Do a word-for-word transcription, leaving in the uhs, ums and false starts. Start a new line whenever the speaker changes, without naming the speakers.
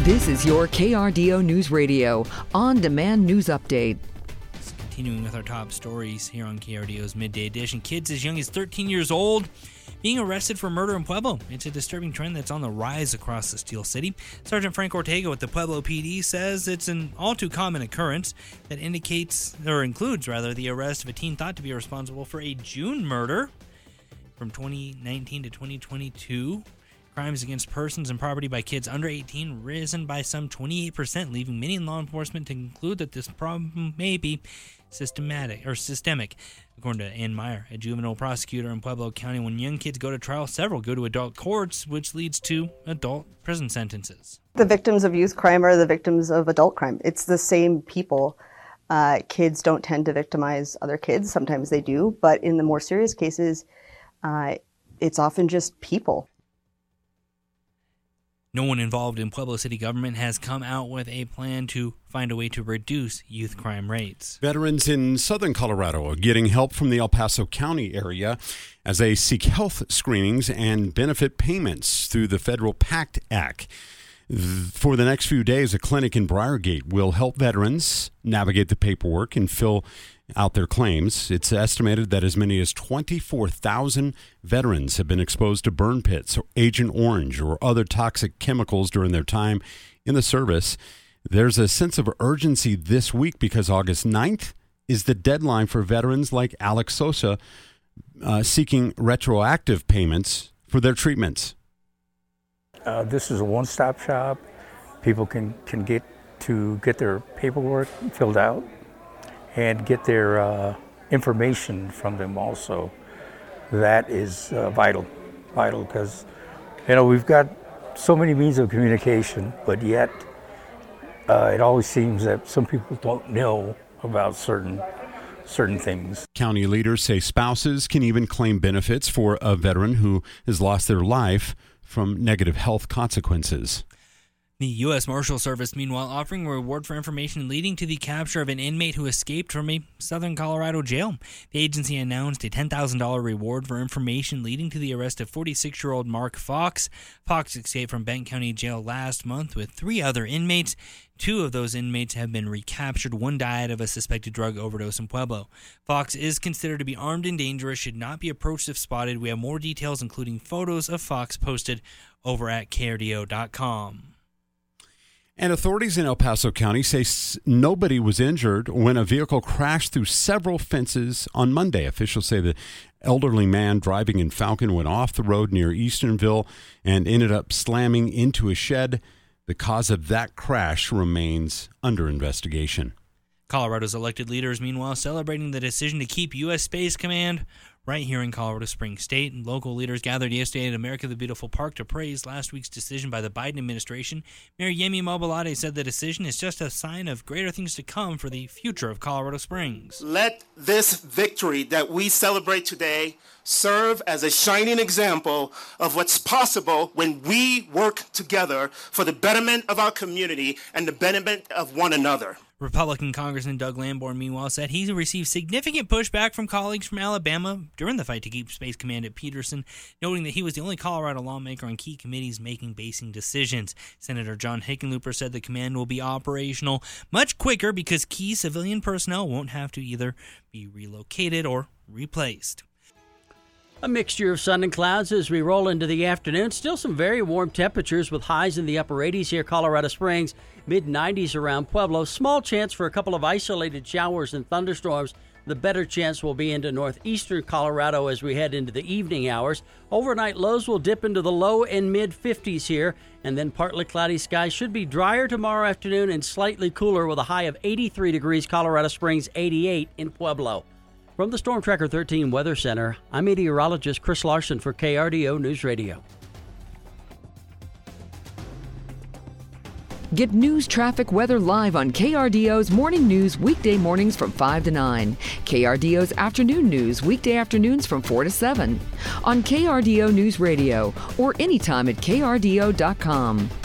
This is your K R D O News Radio on-demand news update.
Continuing with our top stories here on K R D O's Midday Edition. Kids as young as thirteen years old being arrested for murder in Pueblo. It's a disturbing trend that's on the rise across the Steel City. Sergeant Frank Ortega with the Pueblo P D says it's an all too common occurrence that indicates, or includes rather, the arrest of a teen thought to be responsible for a June murder from twenty nineteen to twenty twenty-two. Crimes against persons and property by kids under eighteen risen by some twenty-eight percent, leaving many in law enforcement to conclude that this problem may be systematic or systemic. According to Ann Meyer, a juvenile prosecutor in Pueblo County, when young kids go to trial, several go to adult courts, which leads to adult prison sentences.
The victims of youth crime are the victims of adult crime. It's the same people. Uh, kids don't tend to victimize other kids. Sometimes they do, but in the more serious cases, uh, it's often just people.
No one involved in Pueblo city government has come out with a plan to find a way to reduce youth crime rates.
Veterans in southern Colorado are getting help from the El Paso County area as they seek health screenings and benefit payments through the federal PACT Act. For the next few days, a clinic in Briargate will help veterans navigate the paperwork and fill out their claims. It's estimated that as many as twenty-four thousand veterans have been exposed to burn pits or Agent Orange or other toxic chemicals during their time in the service. There's a sense of urgency this week because August ninth is the deadline for veterans like Alex Sosa uh, seeking retroactive payments for their treatments.
Uh, this is a one-stop shop. People can, can get to get their paperwork filled out and get their uh, information from them also. That is uh, vital, vital because, you know, we've got so many means of communication, but yet uh, it always seems that some people don't know about certain certain things.
County leaders say spouses can even claim benefits for a veteran who has lost their life from negative health consequences.
The U S Marshal Service, meanwhile, offering a reward for information leading to the capture of an inmate who escaped from a southern Colorado jail. The agency announced a ten thousand dollars reward for information leading to the arrest of forty-six-year-old Mark Fox. Fox escaped from Benton County Jail last month with three other inmates. Two of those inmates have been recaptured. One died of a suspected drug overdose in Pueblo. Fox is considered to be armed and dangerous, should not be approached if spotted. We have more details, including photos of Fox, posted over at K R D O dot com.
And authorities in El Paso County say nobody was injured when a vehicle crashed through several fences on Monday. Officials say the elderly man driving in Falcon went off the road near Easternville and ended up slamming into a shed. The cause of that crash remains under investigation.
Colorado's elected leaders, meanwhile, celebrating the decision to keep U S Space Command right here in Colorado Springs State. And local leaders gathered yesterday at America the Beautiful Park to praise last week's decision by the Biden administration. Mayor Yemi Mobolade said the decision is just a sign of greater things to come for the future of Colorado Springs.
Let this victory that we celebrate today serve as a shining example of what's possible when we work together for the betterment of our community and the betterment of one another.
Republican Congressman Doug Lamborn, meanwhile, said he received significant pushback from colleagues from Alabama during the fight to keep Space Command at Peterson, noting that he was the only Colorado lawmaker on key committees making basing decisions. Senator John Hickenlooper said the command will be operational much quicker because key civilian personnel won't have to either be relocated or replaced.
A mixture of sun and clouds as we roll into the afternoon. Still some very warm temperatures with highs in the upper eighties here, Colorado Springs, mid nineties around Pueblo. Small chance for a couple of isolated showers and thunderstorms. The better chance will be into northeastern Colorado as we head into the evening hours. Overnight lows will dip into the low and mid fifties here, and then partly cloudy skies. Should be drier tomorrow afternoon and slightly cooler with a high of eighty-three degrees, Colorado Springs, eighty-eight in Pueblo. From the Storm Tracker thirteen Weather Center, I'm meteorologist Chris Larson for K R D O News Radio.
Get news, traffic, weather live on K R D O's Morning News weekday mornings from five to nine. K R D O's Afternoon News weekday afternoons from four to seven. On K R D O News Radio or anytime at K R D O dot com.